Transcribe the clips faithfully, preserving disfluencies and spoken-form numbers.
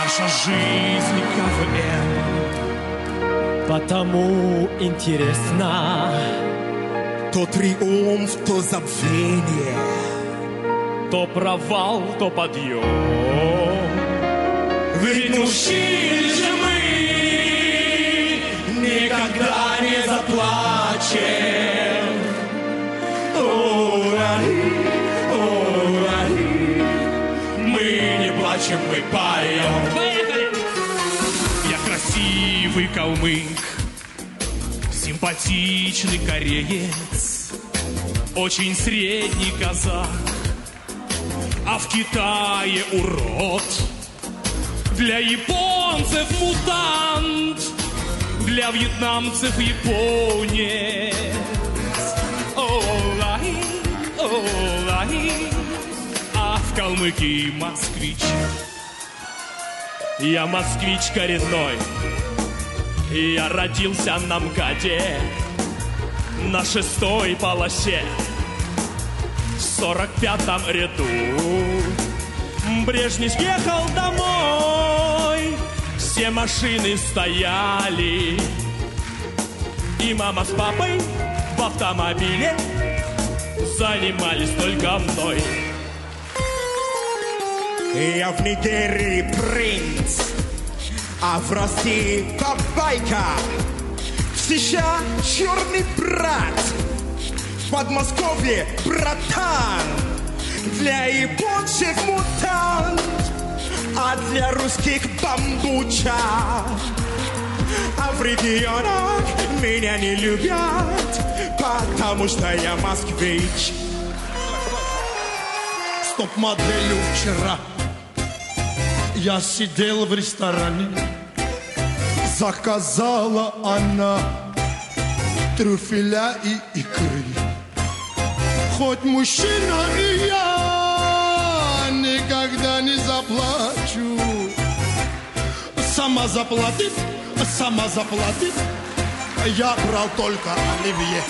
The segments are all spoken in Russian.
Наша жизнь КВН, потому интересно. То триумф, то забвение, то провал, то подъем. Ведь научились же мы, никогда не заплачем. Урари, урари, мы не плачем, мы поем. Поехали! Я красивый калмык, симпатичный кореец, очень средний казах, а в Китае урод. Для японцев мутант, для вьетнамцев японец. Олай, олай, а в Калмыкии москвич. Я москвич коренной, я родился на МКАДе, на шестой полосе, в сорок пятом ряду. Брежнев ехал домой, все машины стояли, и мама с папой в автомобиле занимались только мной. Я в Нигерии принц, а в России бабайка. В США черный брат, в Подмосковье братан. Для японцев мутант, а для русских бамбуча. А в регионах меня не любят, потому что я москвич. Стоп-моделью вчера я сидел в ресторане, заказала она трюфеля и икры. Хоть мужчина и я никогда не заплачу. Сама заплатив, сама заплатив, я брал только оливье.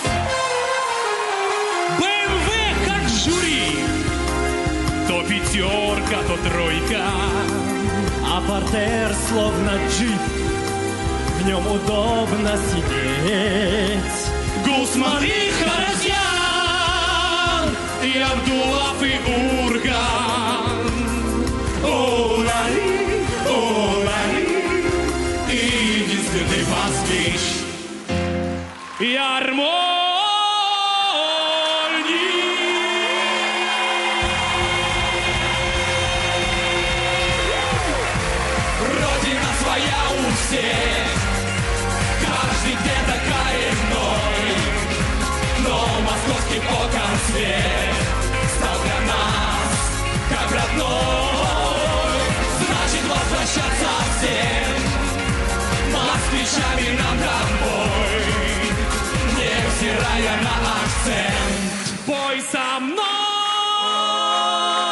БМВ как жюри, то пятерка, то тройка, а портер словно джип, в нем удобно сидеть. Гусман и Харазьян, и Абдулов и Урган. Олари, олари, единственный москвич. Родина своя у всех, каждый где-то коренной, но московский окон свет стал для нас как родной. Значит, возвращаться всем москвичами нам домой, невзирая на акцент. Пой со мной!